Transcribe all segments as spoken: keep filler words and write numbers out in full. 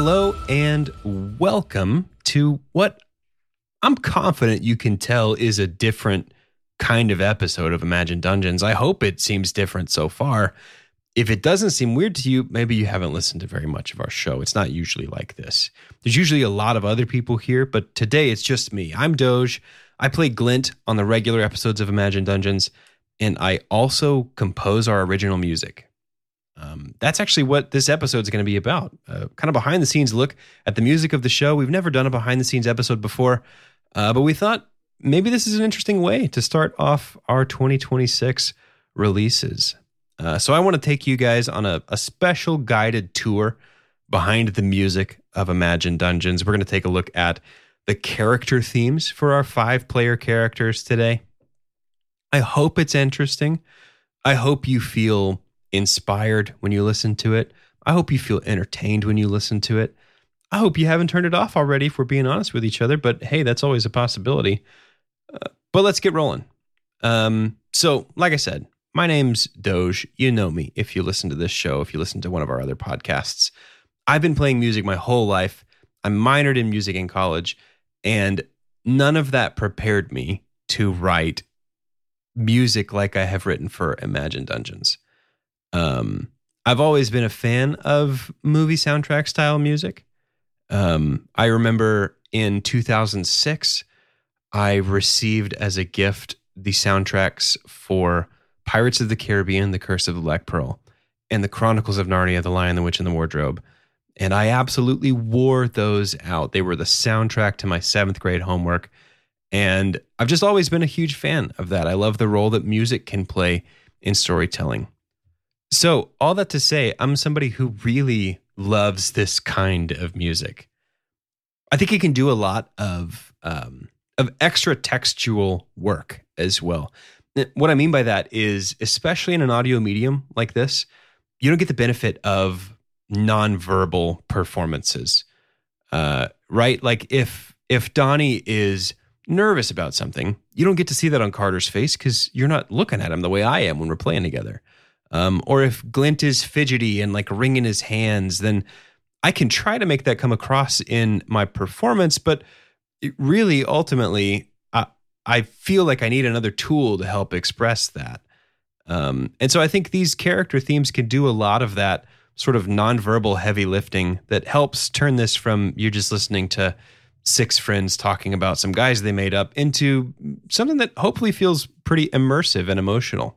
Hello and welcome to what I'm confident you can tell is a different kind of episode of Imagine Dungeons. I hope it seems different so far. If it doesn't seem weird to you, maybe you haven't listened to very much of our show. It's not usually like this. There's usually a lot of other people here, but today it's just me. I'm Doge. I play Glint on the regular episodes of Imagine Dungeons, and I also compose our original music. Um, that's actually what this episode is going to be about. Uh, kind of behind the scenes look at the music of the show. We've never done a behind the scenes episode before, uh, but we thought maybe this is an interesting way to start off our twenty twenty-six releases. Uh, so I want to take you guys on a, a special guided tour behind the music of Imagine Dungeons. We're going to take a look at the character themes for our five player characters today. I hope it's interesting. I hope you feel inspired when you listen to it. I hope you feel entertained when you listen to it. I hope you haven't turned it off already, if we're being honest with each other, but hey, that's always a possibility. Uh, but let's get rolling. Um, so, like I said, my name's Doge. You know me if you listen to this show, if you listen to one of our other podcasts. I've been playing music my whole life. I minored in music in college, and none of that prepared me to write music like I have written for Imagine Dungeons. Um, I've always been a fan of movie soundtrack style music. Um, I remember in two thousand six, I received as a gift the soundtracks for Pirates of the Caribbean, The Curse of the Black Pearl, and The Chronicles of Narnia, The Lion, the Witch, and the Wardrobe. And I absolutely wore those out. They were the soundtrack to my seventh grade homework. And I've just always been a huge fan of that. I love the role that music can play in storytelling. So all that to say, I'm somebody who really loves this kind of music. I think it can do a lot of um, of extra textual work as well. What I mean by that is, especially in an audio medium like this, you don't get the benefit of nonverbal performances, uh, right? Like if if Donnie is nervous about something, you don't get to see that on Carter's face because you're not looking at him the way I am when we're playing together. Um, or if Glint is fidgety and like wringing his hands, then I can try to make that come across in my performance, but it really, ultimately, I, I feel like I need another tool to help express that. Um, and so I think these character themes can do a lot of that sort of nonverbal heavy lifting that helps turn this from you're just listening to six friends talking about some guys they made up into something that hopefully feels pretty immersive and emotional.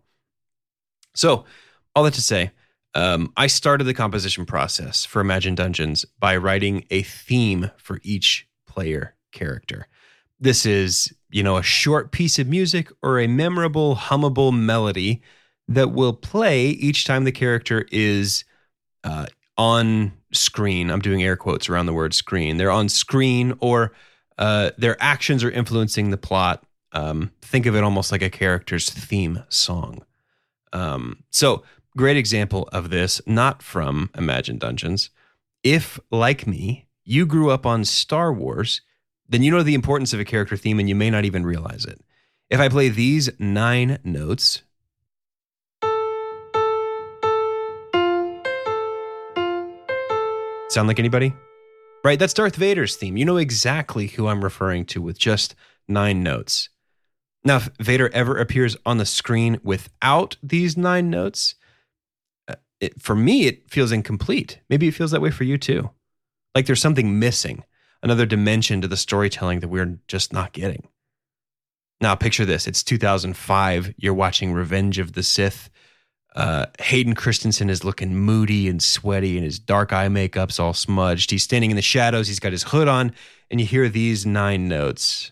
So, all that to say, um, I started the composition process for Imagine Dungeons by writing a theme for each player character. This is, you know, a short piece of music or a memorable, hummable melody that will play each time the character is uh, on screen. I'm doing air quotes around the word screen. They're on screen or uh, their actions are influencing the plot. Um, think of it almost like a character's theme song. Um, so, great example of this, not from Imagine Dungeons. If, like me, you grew up on Star Wars, then you know the importance of a character theme and you may not even realize it. If I play these nine notes, sound like anybody? Right, that's Darth Vader's theme. You know exactly who I'm referring to with just nine notes. Now, if Vader ever appears on the screen without these nine notes, uh, it, for me, it feels incomplete. Maybe it feels that way for you too. Like there's something missing, another dimension to the storytelling that we're just not getting. Now, picture this. It's two thousand five. You're watching Revenge of the Sith. Uh, Hayden Christensen is looking moody and sweaty, and his dark eye makeup's all smudged. He's standing in the shadows. He's got his hood on, and you hear these nine notes.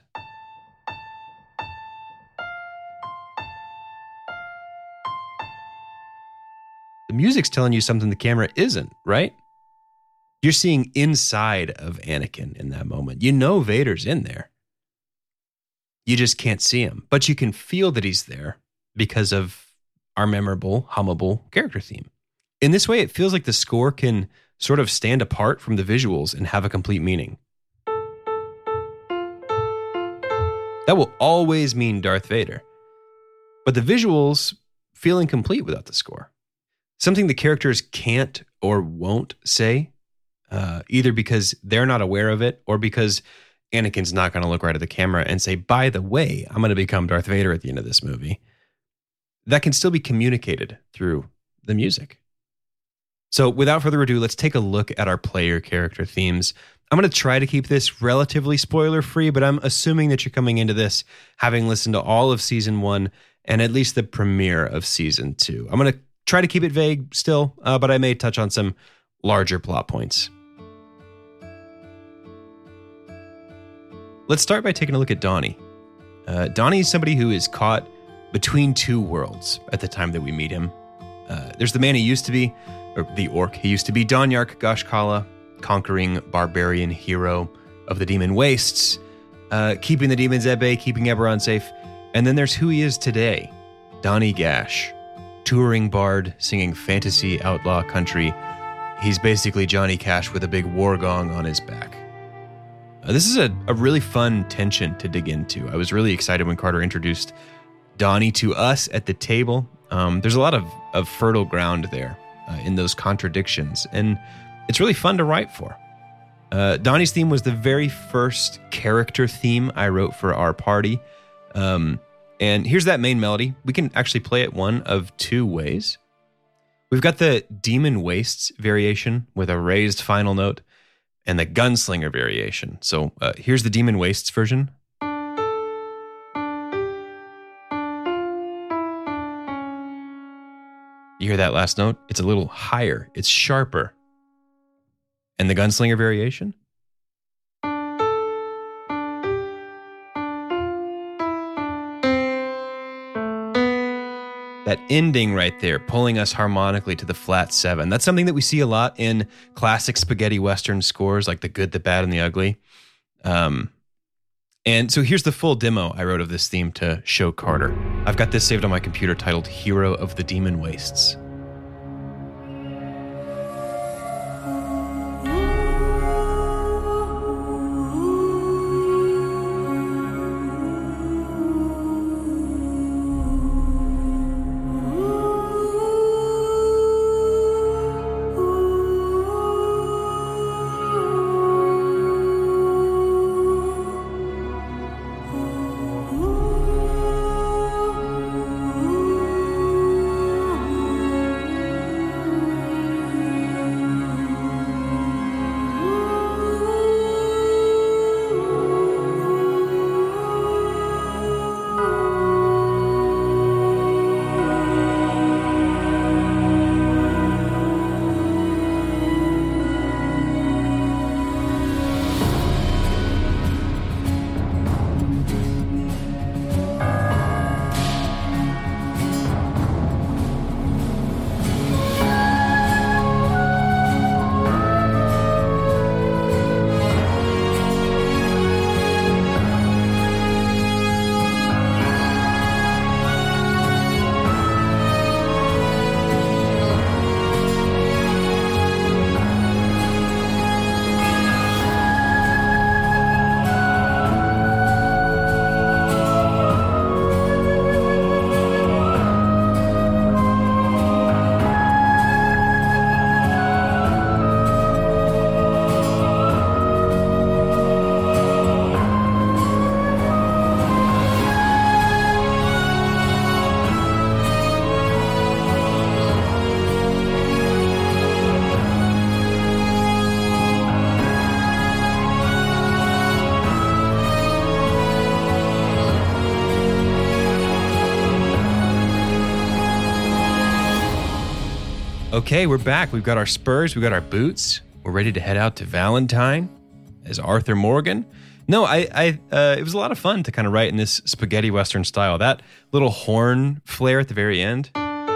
The music's telling you something the camera isn't, right? You're seeing inside of Anakin in that moment. You know Vader's in there. You just can't see him, but you can feel that he's there because of our memorable, hummable character theme. In this way, it feels like the score can sort of stand apart from the visuals and have a complete meaning. That will always mean Darth Vader, but the visuals feel incomplete without the score. Something the characters can't or won't say uh, either because they're not aware of it or because Anakin's not going to look right at the camera and say, by the way, I'm going to become Darth Vader at the end of this movie. That can still be communicated through the music. So without further ado, let's take a look at our player character themes. I'm going to try to keep this relatively spoiler-free, but I'm assuming that you're coming into this having listened to all of season one and at least the premiere of season two. I'm going to try to keep it vague still, uh, but I may touch on some larger plot points. Let's start by taking a look at Donnie. Uh, Donnie is somebody who is caught between two worlds at the time that we meet him. Uh, there's the man he used to be, or the orc he used to be, Donyark Gashkala, conquering barbarian hero of the Demon Wastes, uh, keeping the demons at bay, keeping Eberron safe. And then there's who he is today, Donnie Gash, touring bard, singing fantasy outlaw country. He's basically Johnny Cash with a big war gong on his back. Uh, this is a, a really fun tension to dig into. I was really excited when Carter introduced Donnie to us at the table. Um, there's a lot of, of fertile ground there uh, in those contradictions, and it's really fun to write for. Uh, Donnie's theme was the very first character theme I wrote for our party. Um, and here's that main melody. We can actually play it one of two ways. We've got the Demon Wastes variation with a raised final note and the Gunslinger variation. So uh, here's the Demon Wastes version. You hear that last note? It's a little higher. It's sharper. And the Gunslinger variation? That ending right there, pulling us harmonically to the flat seven. That's something that we see a lot in classic spaghetti western scores like The Good, the Bad, and the Ugly. Um, and so here's the full demo I wrote of this theme to show Carter. I've got this saved on my computer titled Hero of the Demon Wastes. Okay, we're back. We've got our spurs, we've got our boots. We're ready to head out to Valentine as Arthur Morgan. No, I, I, uh, it was a lot of fun to kind of write in this spaghetti western style. That little horn flare at the very end,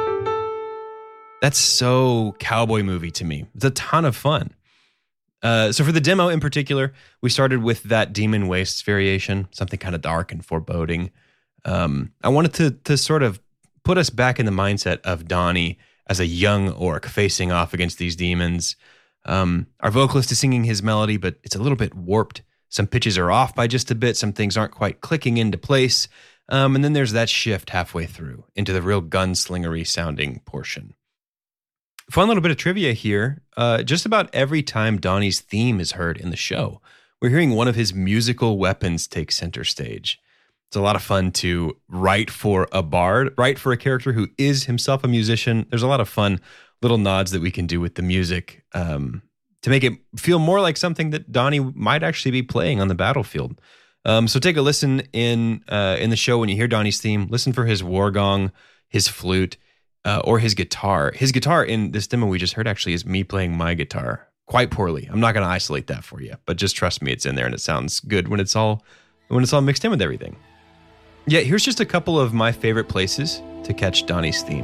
that's so cowboy movie to me. It's a ton of fun. Uh, so for the demo in particular, we started with that Demon Wastes variation, something kind of dark and foreboding. Um, I wanted to to sort of put us back in the mindset of Donnie as a young orc facing off against these demons. Um, our vocalist is singing his melody, but it's a little bit warped. Some pitches are off by just a bit. Some things aren't quite clicking into place. Um, and then there's that shift halfway through into the real gunslingery sounding portion. Fun little bit of trivia here. Uh, just about every time Donnie's theme is heard in the show, we're hearing one of his musical weapons take center stage. It's a lot of fun to write for a bard, write for a character who is himself a musician. There's a lot of fun little nods that we can do with the music um, to make it feel more like something that Donnie might actually be playing on the battlefield. Um, so take a listen in uh, in the show when you hear Donnie's theme. Listen for his war gong, his flute, uh, or his guitar. His guitar in this demo we just heard actually is me playing my guitar quite poorly. I'm not going to isolate that for you, but just trust me, it's in there and it sounds good when it's all when it's all mixed in with everything. Yeah, here's just a couple of my favorite places to catch Donnie's theme.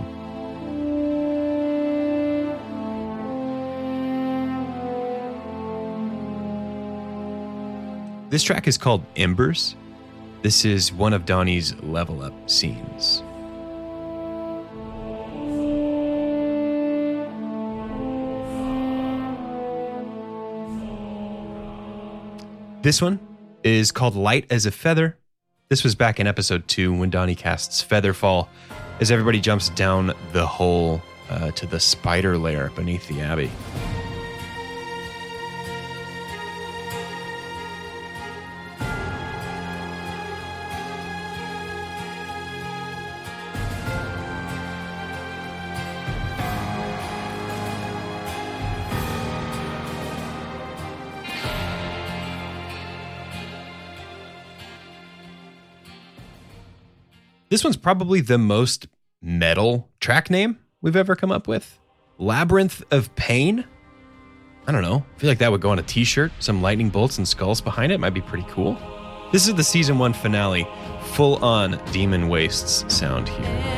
This track is called Embers. This is one of Donnie's level up scenes. This one is called Light as a Feather. This was back in episode two when Donnie casts Featherfall as everybody jumps down the hole uh, to the spider lair beneath the abbey. This one's probably the most metal track name we've ever come up with. Labyrinth of Pain? I don't know. I feel like that would go on a t-shirt. Some lightning bolts and skulls behind it might be pretty cool. This is the season one finale. Full-on Demon Wastes sound here.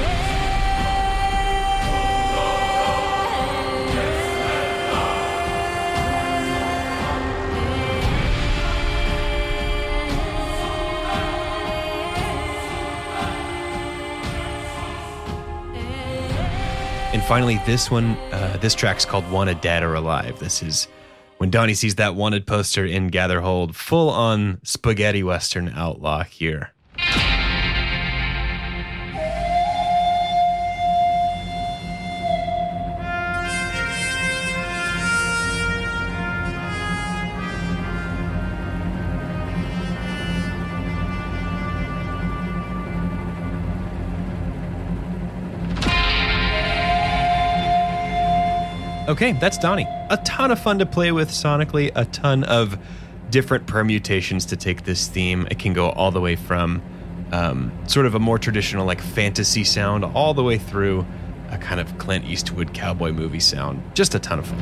And finally, this one, uh, this track's called Wanted Dead or Alive. This is when Donnie sees that wanted poster in Gatherhold, full on spaghetti western outlaw here. Okay, that's Donnie. A ton of fun to play with sonically, a ton of different permutations to take this theme. It can go all the way from um, sort of a more traditional like fantasy sound all the way through a kind of Clint Eastwood cowboy movie sound. Just a ton of fun.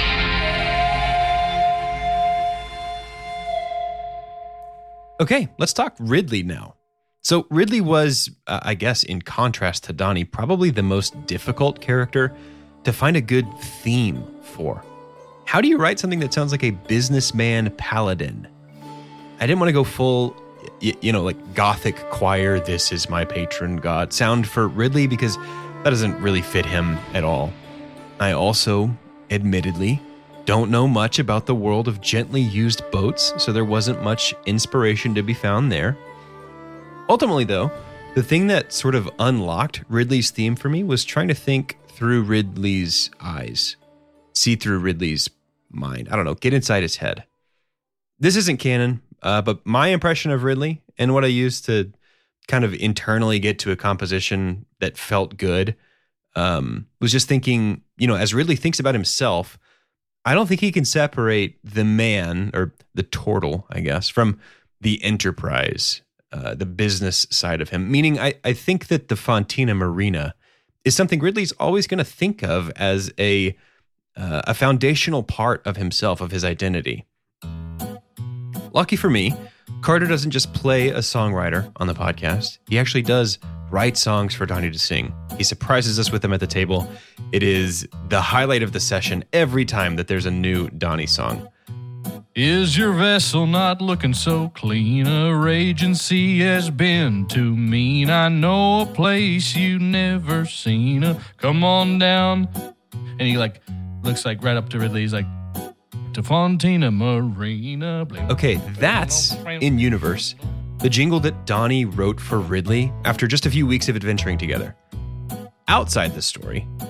Okay, let's talk Ridley now. So Ridley was, uh, I guess, in contrast to Donnie, probably the most difficult character to find a good theme for. How do you write something that sounds like a businessman paladin? I didn't want to go full, you know, like gothic choir, this is my patron god sound for Ridley because that doesn't really fit him at all. I also, admittedly, don't know much about the world of gently used boats, so there wasn't much inspiration to be found there. Ultimately, though, the thing that sort of unlocked Ridley's theme for me was trying to think through Ridley's eyes, see through Ridley's mind. I don't know, get inside his head. This isn't canon, uh, but my impression of Ridley and what I used to kind of internally get to a composition that felt good um, was just thinking, you know, as Ridley thinks about himself, I don't think he can separate the man, or the turtle, I guess, from the enterprise, uh, the business side of him. Meaning, I, I think that the Fontina Marina is something Ridley's always going to think of as a uh, a foundational part of himself, of his identity. Lucky for me, Carter doesn't just play a songwriter on the podcast. He actually does write songs for Donnie to sing. He surprises us with them at the table. It is the highlight of the session every time that there's a new Donnie song. Is your vessel not looking so clean? A raging sea has been too mean. I know a place you never seen. Uh, come on down. And he like looks like right up to Ridley. He's like, to Fontina Marina. Okay, that's in universe. The jingle that Donnie wrote for Ridley after just a few weeks of adventuring together. Outside the story,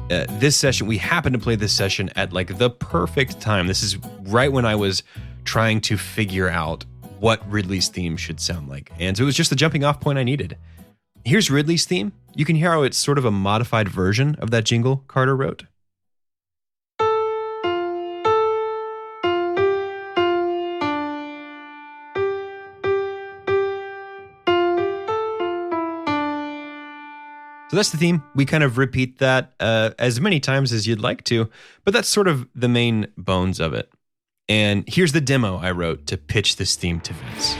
Uh, this session, we happened to play this session at like the perfect time. This is right when I was trying to figure out what Ridley's theme should sound like. And so it was just the jumping off point I needed. Here's Ridley's theme. You can hear how it's sort of a modified version of that jingle Carter wrote. So that's the theme. We kind of repeat that uh, as many times as you'd like to, but that's sort of the main bones of it. And here's the demo I wrote to pitch this theme to Vince.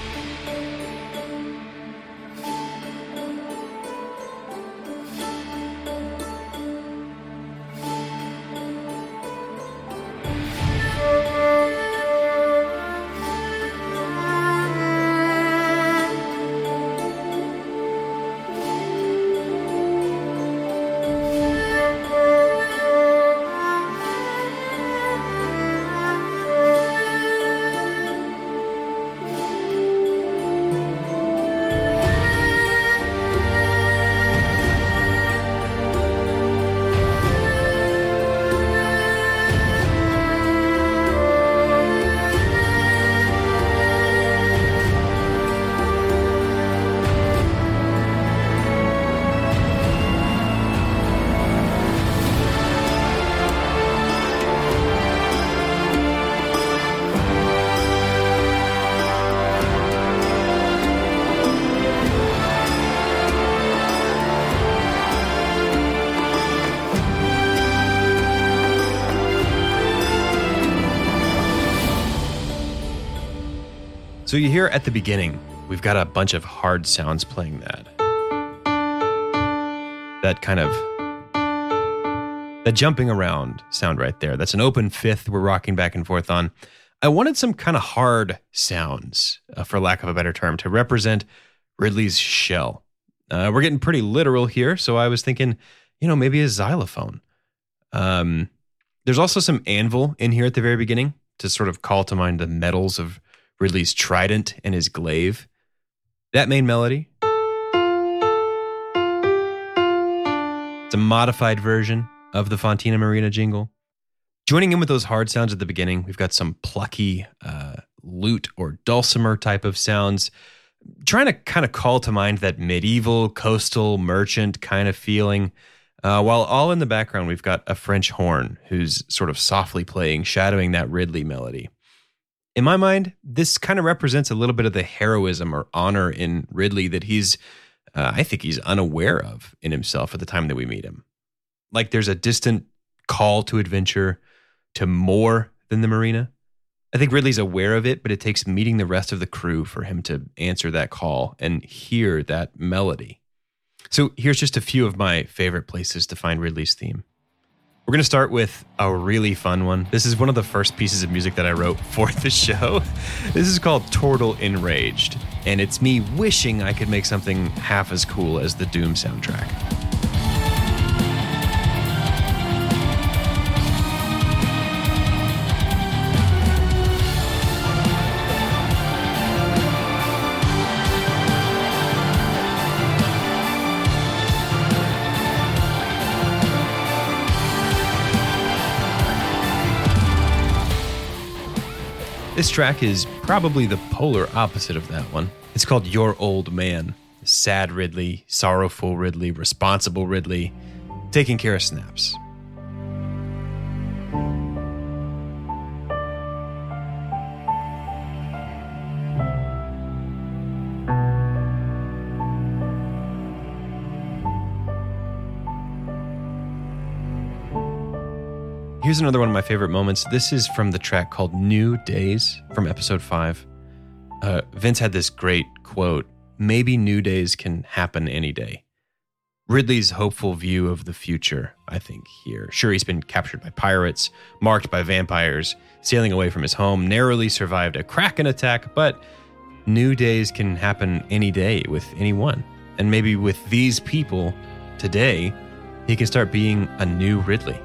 So you hear at the beginning, we've got a bunch of hard sounds playing that. That kind of, that jumping around sound right there. That's an open fifth we're rocking back and forth on. I wanted some kind of hard sounds, uh, for lack of a better term, to represent Ridley's shell. Uh, we're getting pretty literal here, so I was thinking, you know, maybe a xylophone. Um, there's also some anvil in here at the very beginning to sort of call to mind the metals of Ridley's trident and his glaive. That main melody, it's a modified version of the Fontina Marina jingle. Joining in with those hard sounds at the beginning, we've got some plucky uh, lute or dulcimer type of sounds, trying to kind of call to mind that medieval, coastal, merchant kind of feeling. Uh, while all in the background, we've got a French horn who's sort of softly playing, shadowing that Ridley melody. In my mind, this kind of represents a little bit of the heroism or honor in Ridley that he's, uh, I think he's unaware of in himself at the time that we meet him. Like there's a distant call to adventure, to more than the marina. I think Ridley's aware of it, but it takes meeting the rest of the crew for him to answer that call and hear that melody. So here's just a few of my favorite places to find Ridley's theme. We're going to start with a really fun one. This is one of the first pieces of music that I wrote for the show. This is called Tortle Enraged, and it's me wishing I could make something half as cool as the Doom soundtrack. This track is probably the polar opposite of that one. It's called Your Old Man. Sad Ridley, sorrowful Ridley, responsible Ridley, taking care of snaps. Here's another one of my favorite moments. This is from the track called New Days from episode five. Uh, Vince had this great quote, "Maybe new days can happen any day." Ridley's hopeful view of the future, I think, here. Sure, he's been captured by pirates, marked by vampires, sailing away from his home, narrowly survived a Kraken attack, but new days can happen any day with anyone. And maybe with these people today, he can start being a new Ridley.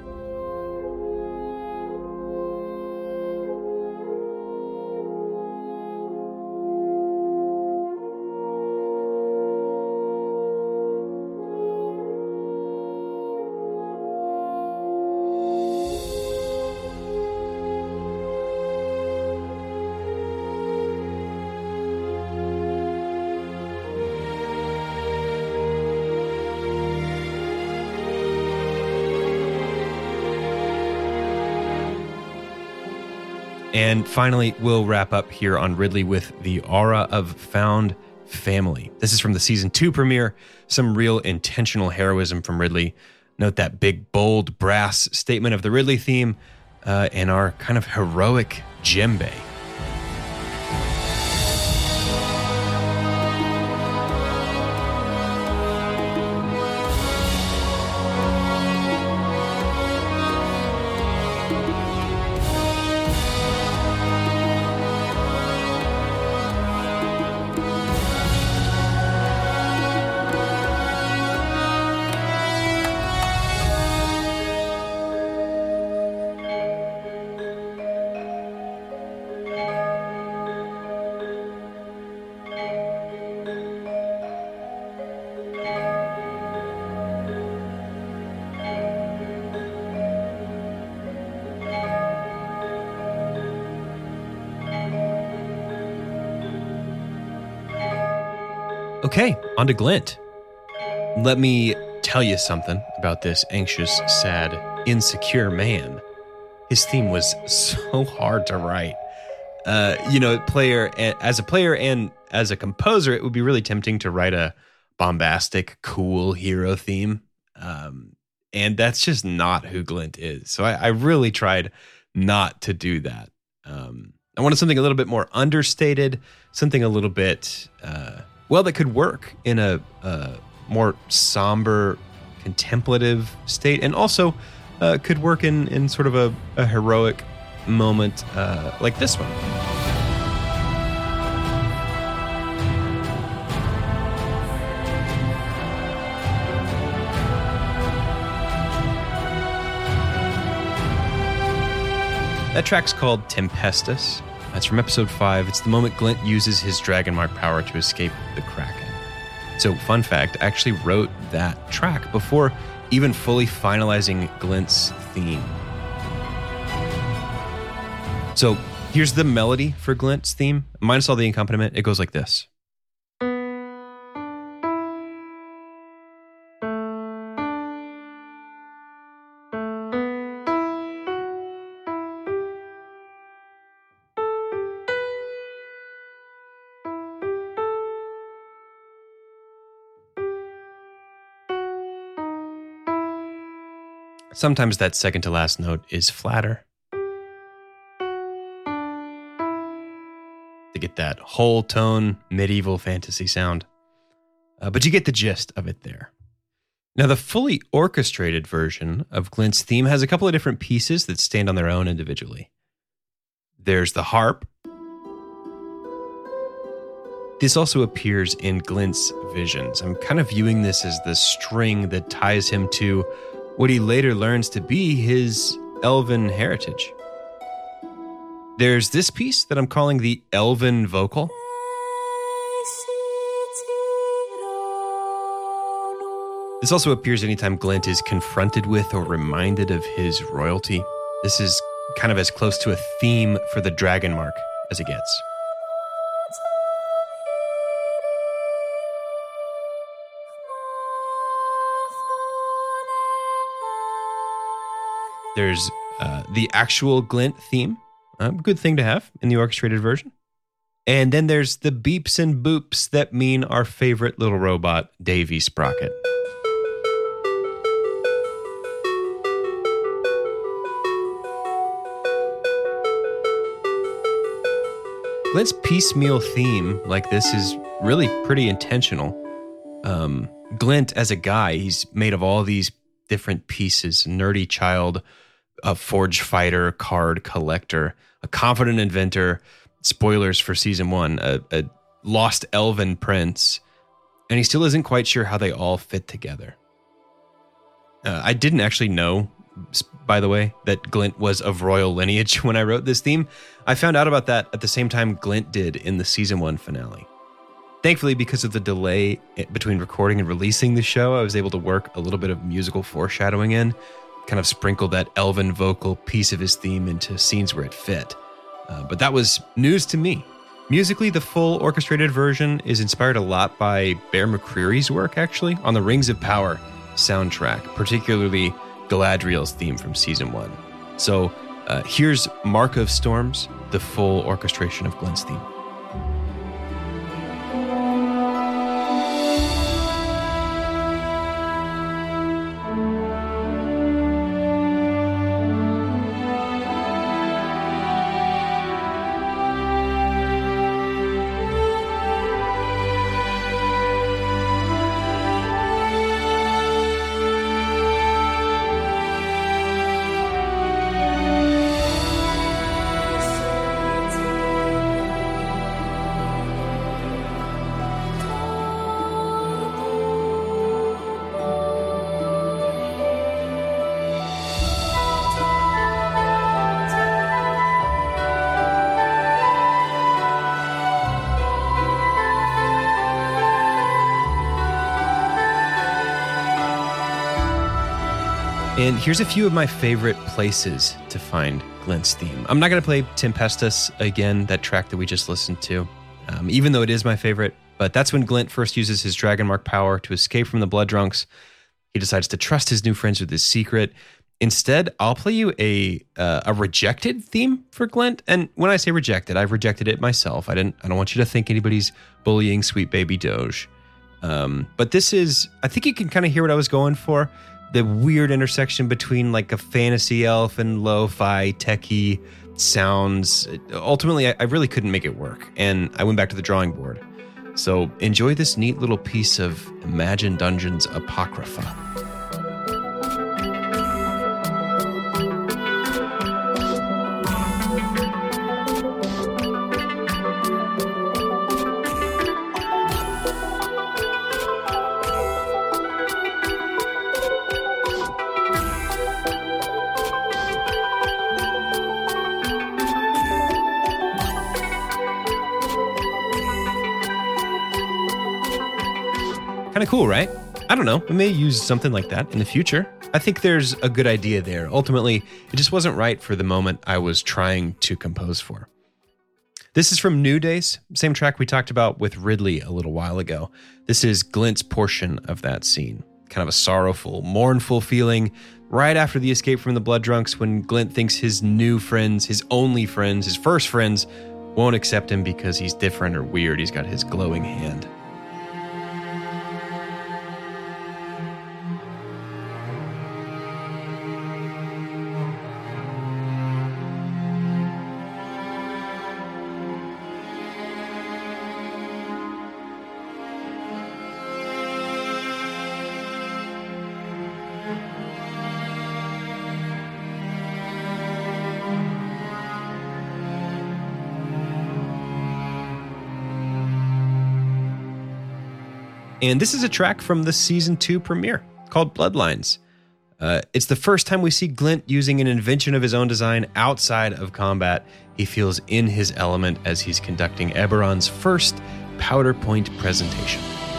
And finally, we'll wrap up here on Ridley with The Aura of Found Family. This is from the season two premiere. Some real intentional heroism from Ridley. Note that big, bold, brass statement of the Ridley theme uh, and our kind of heroic djembe. Okay, on to Glint. Let me tell you something about this anxious, sad, insecure man. His theme was so hard to write. Uh, you know, player as a player and as a composer, it would be really tempting to write a bombastic, cool hero theme. Um, and that's just not who Glint is. So I, I really tried not to do that. Um, I wanted something a little bit more understated, something a little bit... Uh, well, that could work in a, a more somber, contemplative state, and also uh, could work in, in sort of a, a heroic moment uh, like this one. That track's called Tempestus. That's from episode five. It's the moment Glint uses his Dragonmark power to escape the Kraken. So, fun fact, I actually wrote that track before even fully finalizing Glint's theme. So, here's the melody for Glint's theme. Minus all the accompaniment, it goes like this. Sometimes that second to last note is flatter. To get that whole tone, medieval fantasy sound. Uh, but you get the gist of it there. Now, the fully orchestrated version of Glint's theme has a couple of different pieces that stand on their own individually. There's the harp. This also appears in Glint's visions. I'm kind of viewing this as the string that ties him to what he later learns to be his elven heritage. There's this piece that I'm calling the elven vocal. This also appears anytime Glint is confronted with or reminded of his royalty. This is kind of as close to a theme for the Dragonmark as it gets. There's uh, the actual Glint theme, a good thing to have in the orchestrated version. And then there's the beeps and boops that mean our favorite little robot, Davy Sprocket. Glint's piecemeal theme like this is really pretty intentional. Um, Glint, as a guy, he's made of all these different pieces: nerdy child, a forge fighter, card collector, a confident inventor, spoilers for season one, a, a lost elven prince, and he still isn't quite sure how they all fit together. Uh, I didn't actually know, by the way, that Glint was of royal lineage when I wrote this theme. I found out about that at the same time Glint did in the season one finale. Thankfully, because of the delay between recording and releasing the show, I was able to work a little bit of musical foreshadowing in, kind of sprinkle that elven vocal piece of his theme into scenes where it fit. Uh, but that was news to me. Musically, the full orchestrated version is inspired a lot by Bear McCreary's work, actually, on the Rings of Power soundtrack, particularly Galadriel's theme from season one. So uh, here's Mark of Storms, the full orchestration of Glint's theme. And here's a few of my favorite places to find Glint's theme. I'm not going to play Tempestus again, that track that we just listened to, um, even though it is my favorite. But that's when Glint first uses his Dragon Mark power to escape from the Blood Drunks. He decides to trust his new friends with his secret. Instead, I'll play you a uh, a rejected theme for Glint. And when I say rejected, I've rejected it myself. I didn't. I don't want you to think anybody's bullying Sweet Baby Doge. Um, but this is, I think you can kind of hear what I was going for. The weird intersection between like a fantasy elf and lo-fi techie sounds. Ultimately, I, I really couldn't make it work, and I went back to the drawing board. So enjoy this neat little piece of Imagine Dungeons Apocrypha. Kind of cool, right? I don't know. We may use something like that in the future. I think there's a good idea there. Ultimately, it just wasn't right for the moment I was trying to compose for. This is from New Days, same track we talked about with Ridley a little while ago. This is Glint's portion of that scene. Kind of a sorrowful, mournful feeling right after the escape from the Blood Drunks, when Glint thinks his new friends, his only friends, his first friends, won't accept him because he's different or weird. He's got his glowing hand. And this is a track from the season two premiere called Bloodlines. Uh, it's the first time we see Glint using an invention of his own design outside of combat. He feels in his element as he's conducting Eberron's first Powder Point presentation.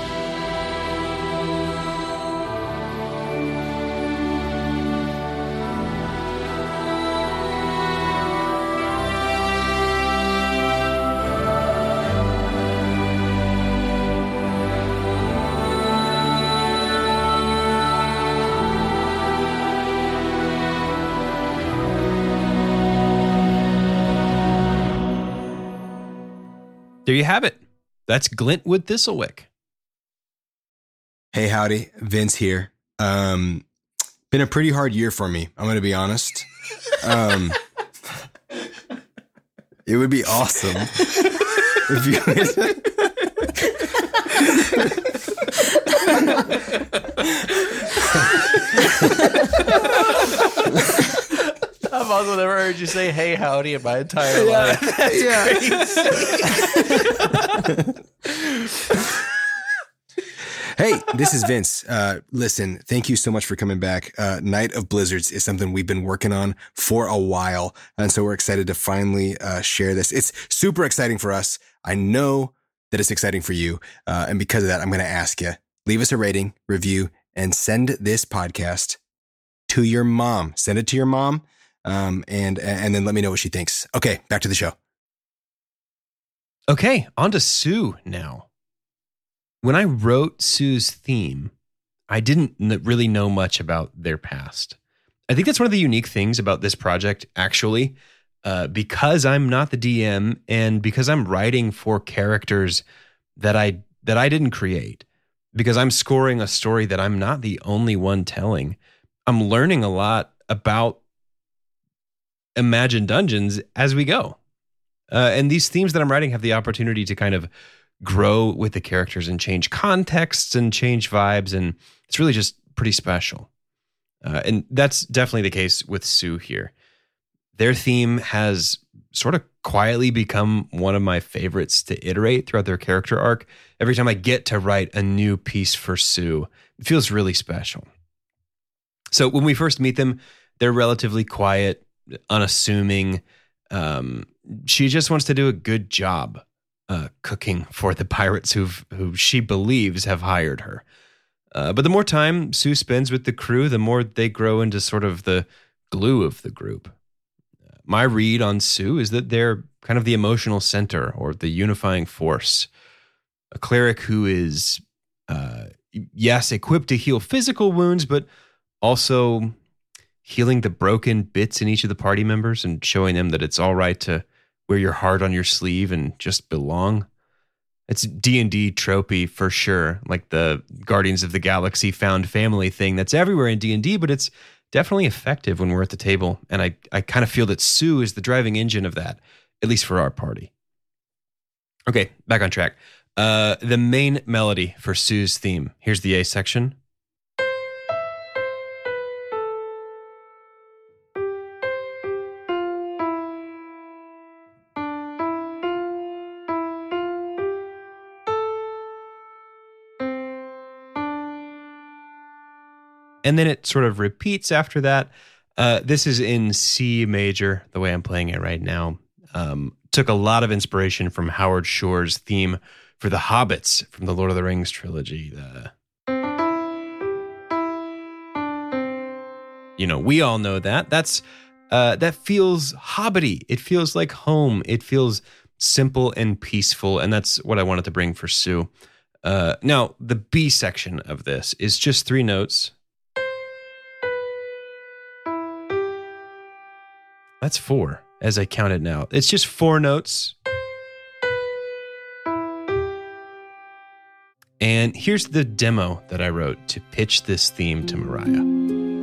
There you have it. That's Glintwood Thistlewick. Hey, howdy. Vince here. Um, been a pretty hard year for me. I'm going to be honest. Um, it would be awesome if you... I've also never heard you say "Hey, howdy" in my entire life. That's yeah. crazy. Hey, this is Vince. Uh, listen, thank you so much for coming back. Uh, Night of Blizzards is something we've been working on for a while, and so we're excited to finally uh, share this. It's super exciting for us. I know that it's exciting for you, uh, and because of that, I'm going to ask you, leave us a rating, review, and send this podcast to your mom. Send it to your mom. Um, and, and then let me know what she thinks. Okay, back to the show. Okay, on to Sue now. When I wrote Sue's theme, I didn't really know much about their past. I think that's one of the unique things about this project, actually. uh, because I'm not the D M and because I'm writing for characters that I that I didn't create, because I'm scoring a story that I'm not the only one telling. I'm learning a lot about Imagine Dungeons as we go. Uh, and these themes that I'm writing have the opportunity to kind of grow with the characters and change contexts and change vibes. And it's really just pretty special. Uh, and that's definitely the case with Sue here. Their theme has sort of quietly become one of my favorites to iterate throughout their character arc. Every time I get to write a new piece for Sue, it feels really special. So when we first meet them, they're relatively quiet, unassuming. Um, she just wants to do a good job uh, cooking for the pirates who've, who she believes have hired her. Uh, but the more time Sue spends with the crew, the more they grow into sort of the glue of the group. My read on Sue is that they're kind of the emotional center or the unifying force. A cleric who is, uh, yes, equipped to heal physical wounds, but also healing the broken bits in each of the party members and showing them that it's all right to wear your heart on your sleeve and just belong. It's D and D tropey for sure, like the Guardians of the Galaxy found family thing that's everywhere in D and D, but it's definitely effective when we're at the table. And I, I kind of feel that Sue is the driving engine of that, at least for our party. Okay, back on track. Uh, the main melody for Sue's theme. Here's the A section. And then it sort of repeats after that. Uh, this is in C major, the way I'm playing it right now. Um, took a lot of inspiration from Howard Shore's theme for the Hobbits from the Lord of the Rings trilogy. The, you know, we all know that. That's uh, that feels hobbity. It feels like home. It feels simple and peaceful, and that's what I wanted to bring for Sue. Uh, now, the B section of this is just three notes. That's four, as I count it now. It's just four notes. And here's the demo that I wrote to pitch this theme to Mariah.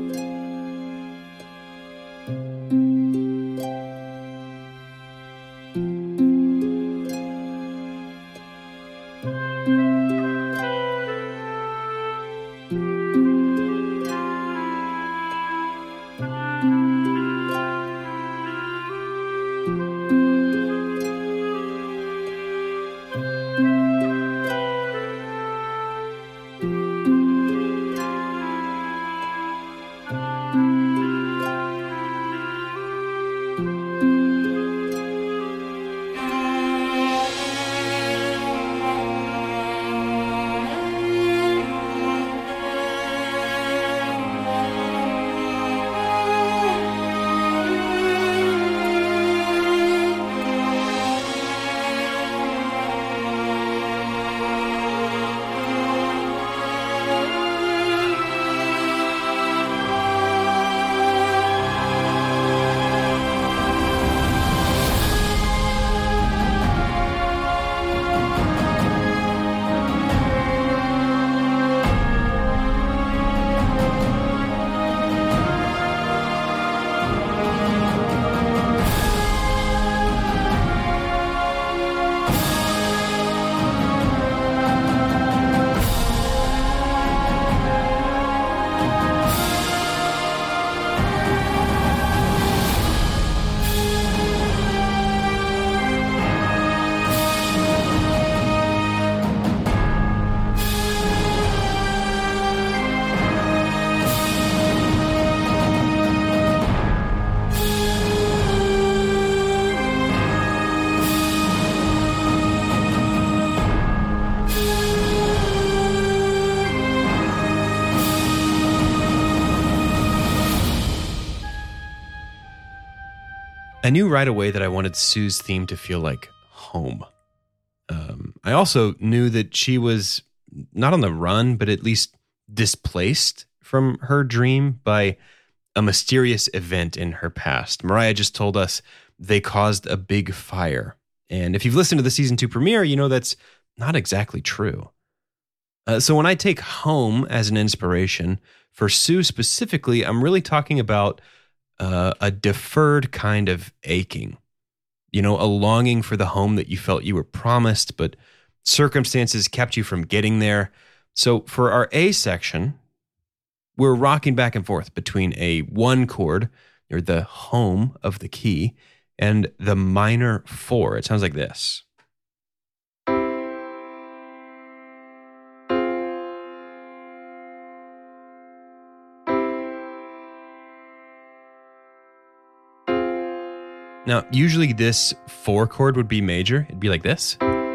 I knew right away that I wanted Sue's theme to feel like home. Um, I also knew that she was not on the run, but at least displaced from her dream by a mysterious event in her past. Mariah just told us they caused a big fire. And if you've listened to the season two premiere, you know that's not exactly true. Uh, so when I take home as an inspiration, for Sue specifically, I'm really talking about uh, a deferred kind of aching. You know, a longing for the home that you felt you were promised, but circumstances kept you from getting there. So for our A section, we're rocking back and forth between a one chord, or the home of the key, and the minor four. It sounds like this. Now, usually this four chord would be major. It'd be like this.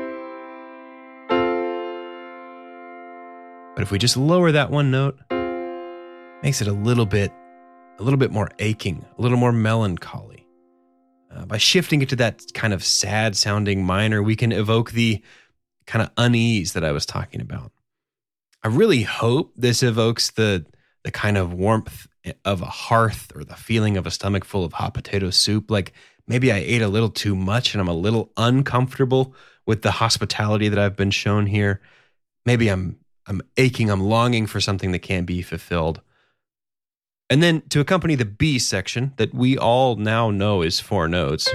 But if we just lower that one note, makes it a little bit, a little bit more aching, a little more melancholy. Uh, by shifting it to that kind of sad sounding minor, we can evoke the kind of unease that I was talking about. I really hope this evokes the, the kind of warmth of a hearth or the feeling of a stomach full of hot potato soup. Like maybe I ate a little too much and I'm a little uncomfortable with the hospitality that I've been shown here. Maybe I'm I'm aching, I'm longing for something that can't be fulfilled. And then to accompany the B section that we all now know is four notes,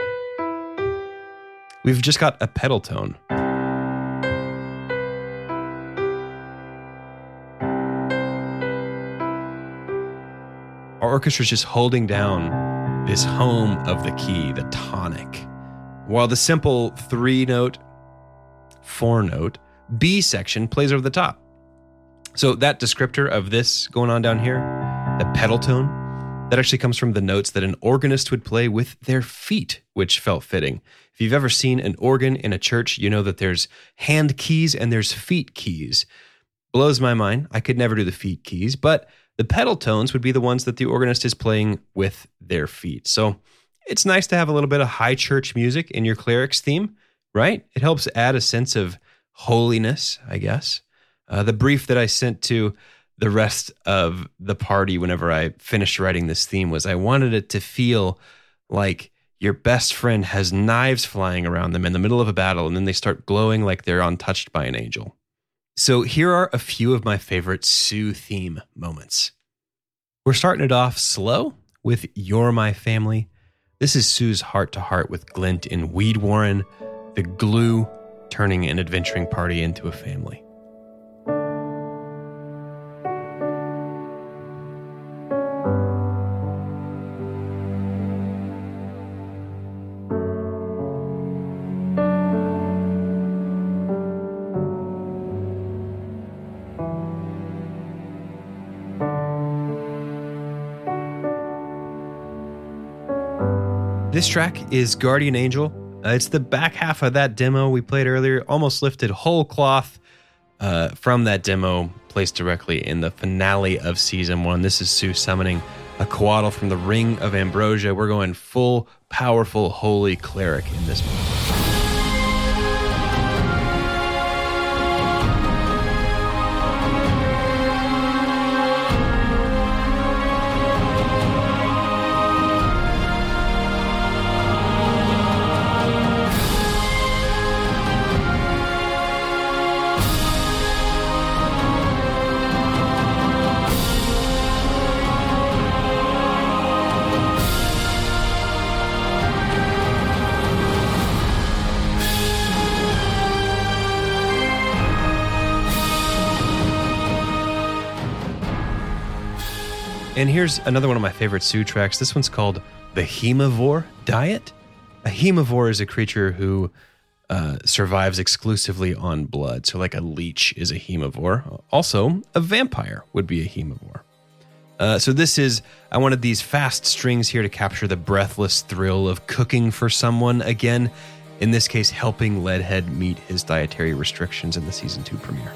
we've just got a pedal tone. Our orchestra's just holding down this home of the key, the tonic, while the simple three-note, four-note B section plays over the top. So that descriptor of this going on down here, the pedal tone, that actually comes from the notes that an organist would play with their feet, which felt fitting. If you've ever seen an organ in a church, you know that there's hand keys and there's feet keys. Blows my mind. I could never do the feet keys, but the pedal tones would be the ones that the organist is playing with their feet. So it's nice to have a little bit of high church music in your clerics theme, right? It helps add a sense of holiness, I guess. Uh, the brief that I sent to the rest of the party whenever I finished writing this theme was I wanted it to feel like your best friend has knives flying around them in the middle of a battle, and then they start glowing like they're untouched by an angel. So here are a few of my favorite Sue theme moments. We're starting it off slow with You're My Family. This is Sue's heart-to-heart with Glint in Weed Warren, the glue turning an adventuring party into a family. This track is Guardian Angel. Uh, it's the back half of that demo we played earlier, almost lifted whole cloth uh, from that demo, placed directly in the finale of season one. This is Sue summoning a Coatl from the Ring of Ambrosia. We're going full, powerful, holy cleric in this moment. And here's another one of my favorite Sue tracks. This one's called The Hemivore Diet. A hemivore is a creature who uh, survives exclusively on blood. So like a leech is a hemivore. Also, a vampire would be a hemivore. Uh, so this is, I wanted these fast strings here to capture the breathless thrill of cooking for someone again. In this case, helping Leadhead meet his dietary restrictions in the season two premiere.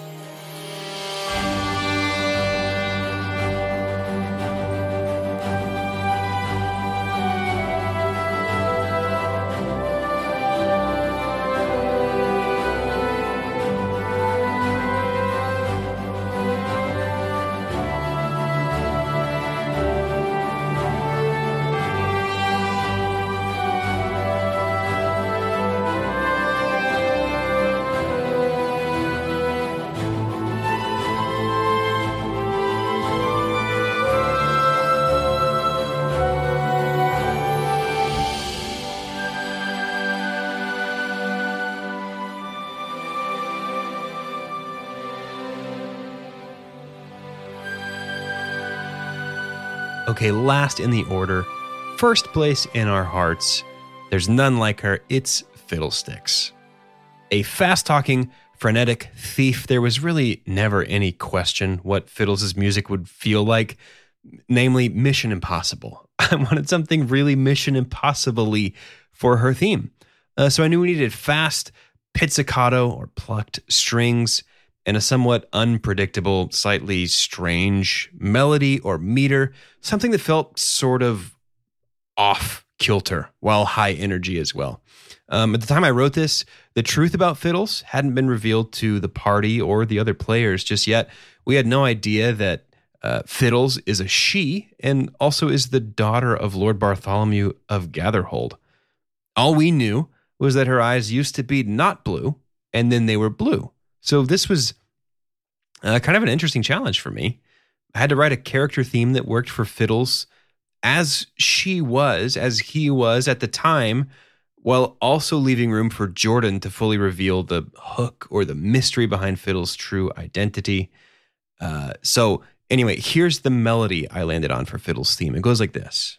Okay, last in the order, first place in our hearts. There's none like her. It's Fiddlesticks. A fast-talking, frenetic thief. There was really never any question what Fiddles' music would feel like, namely Mission Impossible. I wanted something really Mission Impossible-y for her theme. Uh, so I knew we needed fast, pizzicato or plucked strings, and a somewhat unpredictable, slightly strange melody or meter, something that felt sort of off kilter while high energy as well. Um, at the time I wrote this, the truth about Fiddles hadn't been revealed to the party or the other players just yet. We had no idea that uh, Fiddles is a she and also is the daughter of Lord Bartholomew of Gatherhold. All we knew was that her eyes used to be not blue, and then they were blue. So this was uh, kind of an interesting challenge for me. I had to write a character theme that worked for Fiddles as she was, as he was at the time, while also leaving room for Jordan to fully reveal the hook or the mystery behind Fiddles' true identity. Uh, so anyway, here's the melody I landed on for Fiddles' theme. It goes like this.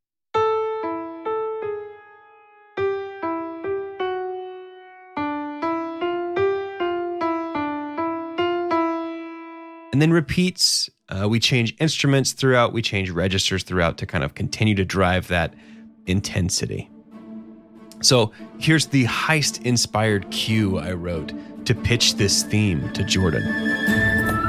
And then repeats. Uh, we change instruments throughout. We change registers throughout to kind of continue to drive that intensity. So here's the heist-inspired cue I wrote to pitch this theme to Jordan.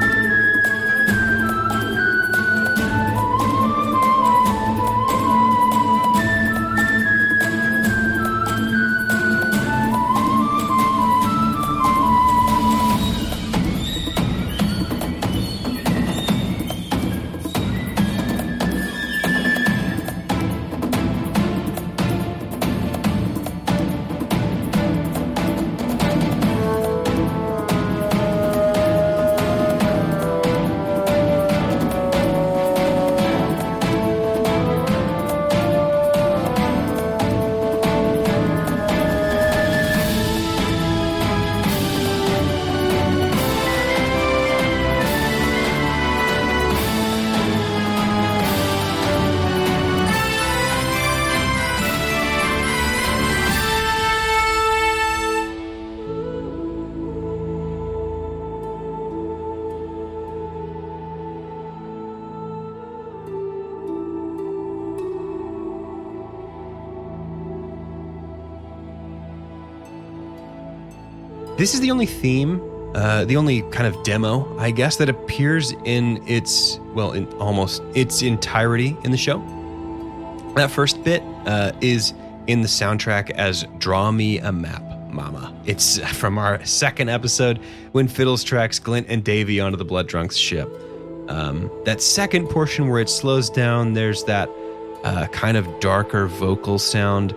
This is the only theme, uh, the only kind of demo, I guess, that appears in its, well, in almost its entirety in the show. That first bit uh, is in the soundtrack as Draw Me a Map, Mama. It's from our second episode when Fiddles tracks Glint and Davy onto the Blood Drunk's ship. Um, that second portion where it slows down, there's that uh, kind of darker vocal sound.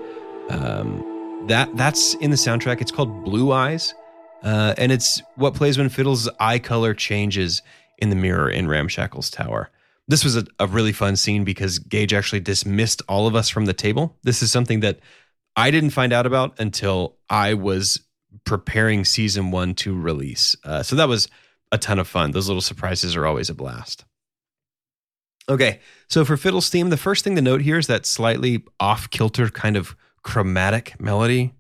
Um, that That's in the soundtrack. It's called Blue Eyes. Uh, and it's what plays when Fiddles' eye color changes in the mirror in Ramshackle's tower. This was a, a really fun scene because Gage actually dismissed all of us from the table. This is something that I didn't find out about until I was preparing season one to release. Uh, so that was a ton of fun. Those little surprises are always a blast. Okay, so for Fiddles' theme, the first thing to note here is that slightly off-kilter kind of chromatic melody.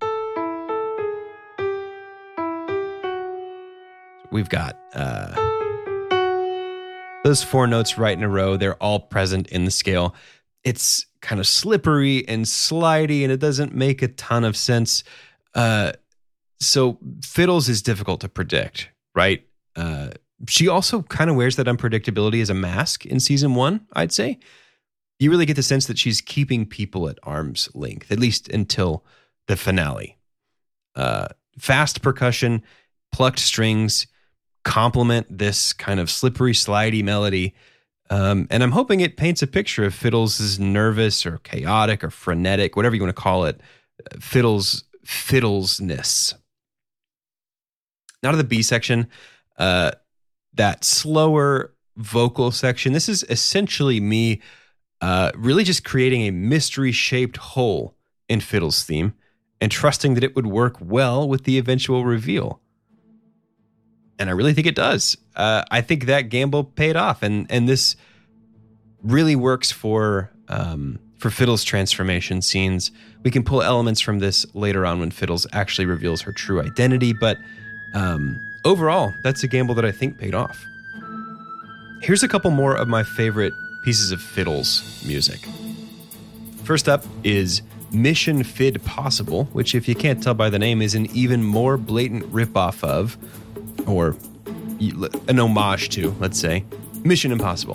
We've got uh, those four notes right in a row. They're all present in the scale. It's kind of slippery and slidey, and it doesn't make a ton of sense. Uh, so Fiddles is difficult to predict, right? Uh, she also kind of wears that unpredictability as a mask in season one, I'd say. You really get the sense that she's keeping people at arm's length, at least until the finale. Uh, fast percussion, plucked strings, complement this kind of slippery, slidey melody. Um, and I'm hoping it paints a picture of Fiddles' nervous or chaotic or frenetic, whatever you want to call it, Fiddles' fiddlesness. Now to the B section, uh, that slower vocal section. This is essentially me uh, really just creating a mystery-shaped hole in Fiddles' theme and trusting that it would work well with the eventual reveal. And I really think it does. Uh, I think that gamble paid off. And and this really works for um, for Fiddle's transformation scenes. We can pull elements from this later on when Fiddles actually reveals her true identity, but um, overall, that's a gamble that I think paid off. Here's a couple more of my favorite pieces of Fiddle's music. First up is Mission Fid Possible, which, if you can't tell by the name, is an even more blatant ripoff of, or an homage to, let's say, Mission Impossible.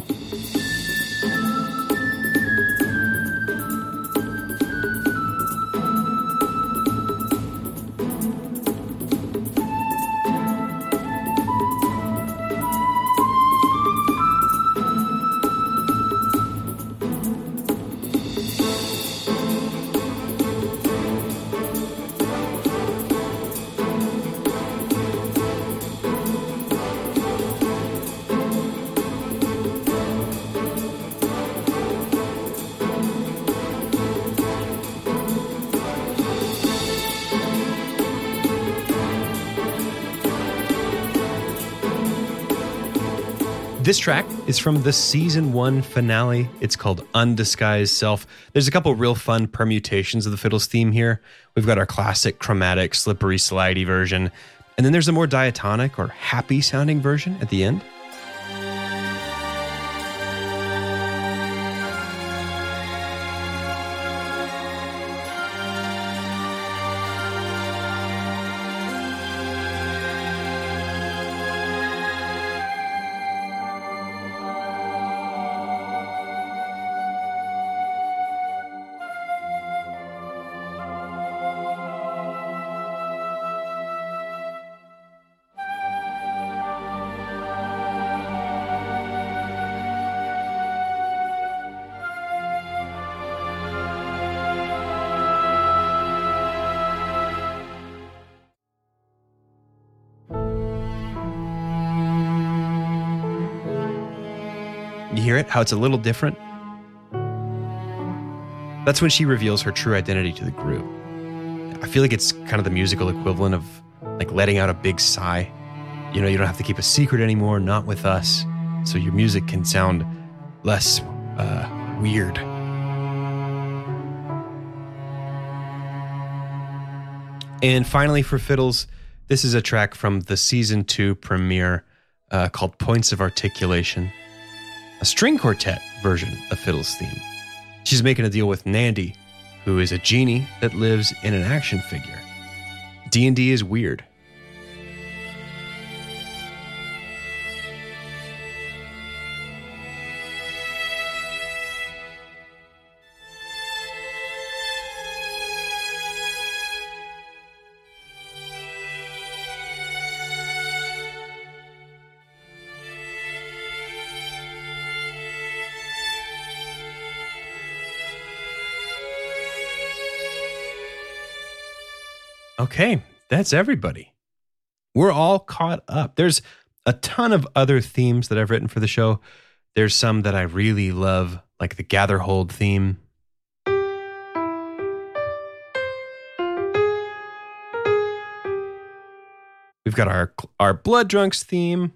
This track is from the season one finale. It's called Undisguised Self. There's a couple real fun permutations of the Fiddles theme here. We've got our classic chromatic, slippery, slidey version. And then there's a more diatonic or happy sounding version at the end. You hear it? How it's a little different? That's when she reveals her true identity to the group. I feel like it's kind of the musical equivalent of like letting out a big sigh. You know, you don't have to keep a secret anymore, not with us. So your music can sound less uh, weird. And finally for Fiddles, this is a track from the season two premiere uh, called Points of Articulation. A string quartet version of Fiddle's theme. She's making a deal with Nandy, who is a genie that lives in an action figure. D and D is weird. Okay, that's everybody. We're all caught up. There's a ton of other themes that I've written for the show. There's some that I really love, like the Gatherhold theme. We've got our our Blood Drunks theme.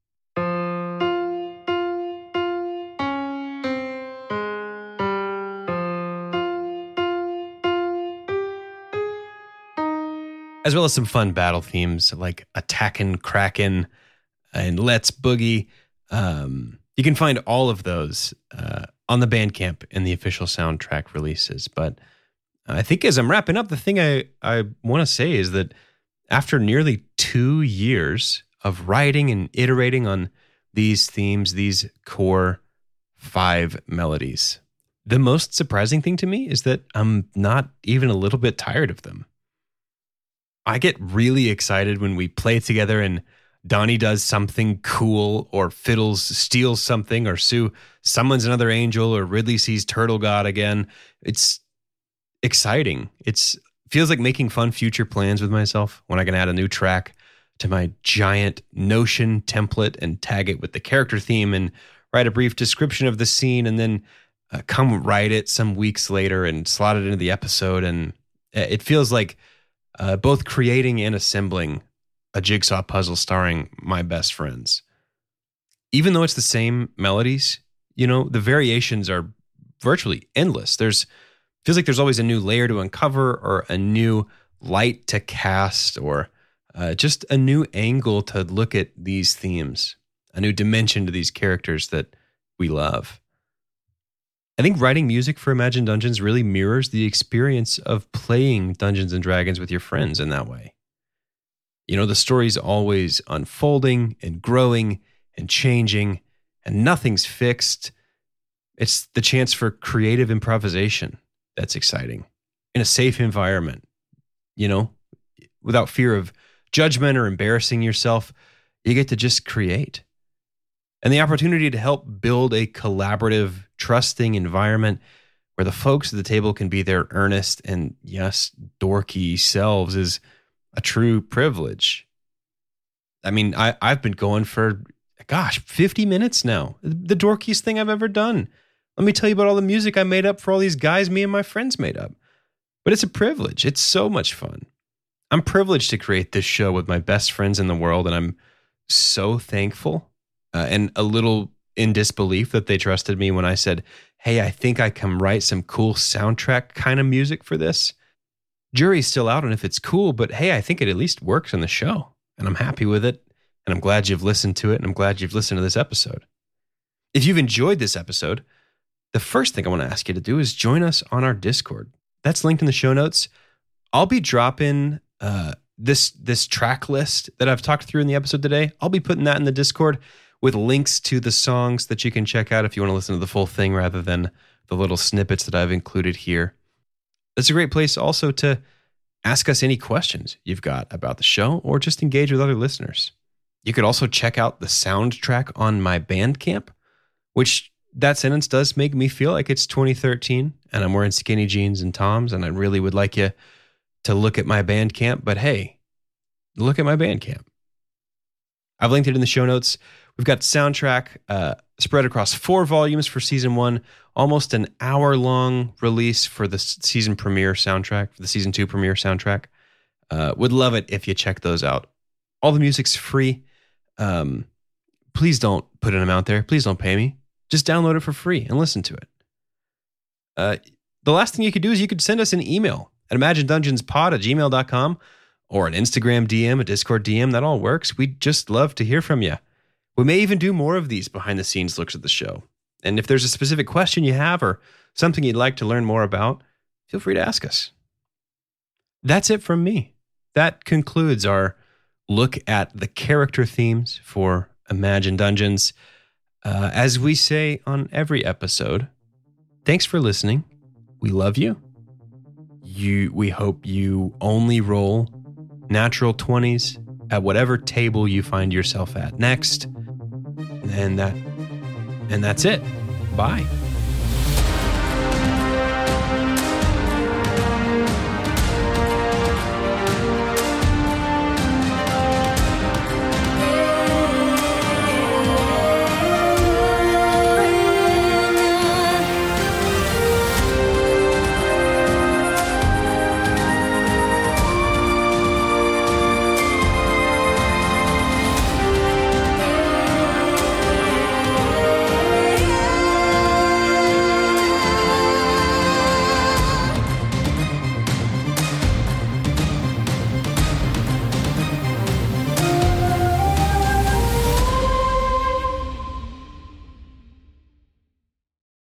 As well as some fun battle themes like Attackin' Kraken and Let's Boogie. Um, you can find all of those uh, on the Bandcamp and the official soundtrack releases. But I think as I'm wrapping up, the thing I, I want to say is that after nearly two years of writing and iterating on these themes, these core five melodies, the most surprising thing to me is that I'm not even a little bit tired of them. I get really excited when we play together and Donnie does something cool, or Fiddles steals something, or Sue summons another angel, or Ridley sees Turtle God again. It's exciting. It's feels like making fun future plans with myself when I can add a new track to my giant Notion template and tag it with the character theme and write a brief description of the scene, and then uh, come write it some weeks later and slot it into the episode. And it feels like Uh, both creating and assembling a jigsaw puzzle starring my best friends. Even though it's the same melodies, You know, the variations are virtually endless. There's feels like there's always a new layer to uncover or a new light to cast or uh, just a new angle to look at these themes, a new dimension to these characters that we love. I think writing music for Imagine Dungeons really mirrors the experience of playing Dungeons and Dragons with your friends in that way. You know, the story's always unfolding and growing and changing, and nothing's fixed. It's the chance for creative improvisation that's exciting in a safe environment, you know, without fear of judgment or embarrassing yourself. You get to just create. And the opportunity to help build a collaborative, trusting environment where the folks at the table can be their earnest and, yes, dorky selves is a true privilege. I mean, I, I've been going for, gosh, fifty minutes now. The dorkiest thing I've ever done. Let me tell you about all the music I made up for all these guys me and my friends made up. But it's a privilege. It's so much fun. I'm privileged to create this show with my best friends in the world, and I'm so thankful uh, and a little in disbelief that they trusted me when I said, hey, I think I can write some cool soundtrack kind of music for this. Jury's still out on if it's cool, but hey, I think it at least works in the show, and I'm happy with it, and I'm glad you've listened to it, and I'm glad you've listened to this episode. If you've enjoyed this episode, the first thing I want to ask you to do is join us on our Discord. That's linked in the show notes. I'll be dropping uh, this this track list that I've talked through in the episode today. I'll be putting that in the Discord with links to the songs that you can check out if you want to listen to the full thing rather than the little snippets that I've included here. It's a great place also to ask us any questions you've got about the show or just engage with other listeners. You could also check out the soundtrack on my Bandcamp, which that sentence does make me feel like it's twenty thirteen and I'm wearing skinny jeans and Toms, and I really would like you to look at my Bandcamp, but hey, look at my Bandcamp. I've linked it in the show notes. We've got soundtrack uh, spread across four volumes for season one, almost an hour-long release for the season premiere soundtrack, for the season two premiere soundtrack. Uh, would love it if you check those out. All the music's free. Um, please don't put an amount there. Please don't pay me. Just download it for free and listen to it. Uh, the last thing you could do is you could send us an email at imagine dungeons pod at gmail dot com or an Instagram D M, a Discord D M. That all works. We'd just love to hear from you. We may even do more of these behind-the-scenes looks at the show. And if there's a specific question you have or something you'd like to learn more about, feel free to ask us. That's it from me. That concludes our look at the character themes for Imagine Dungeons. Uh, as we say on every episode, thanks for listening. We love you. You. We hope you only roll natural twenties at whatever table you find yourself at next. And that, and that's it. Bye.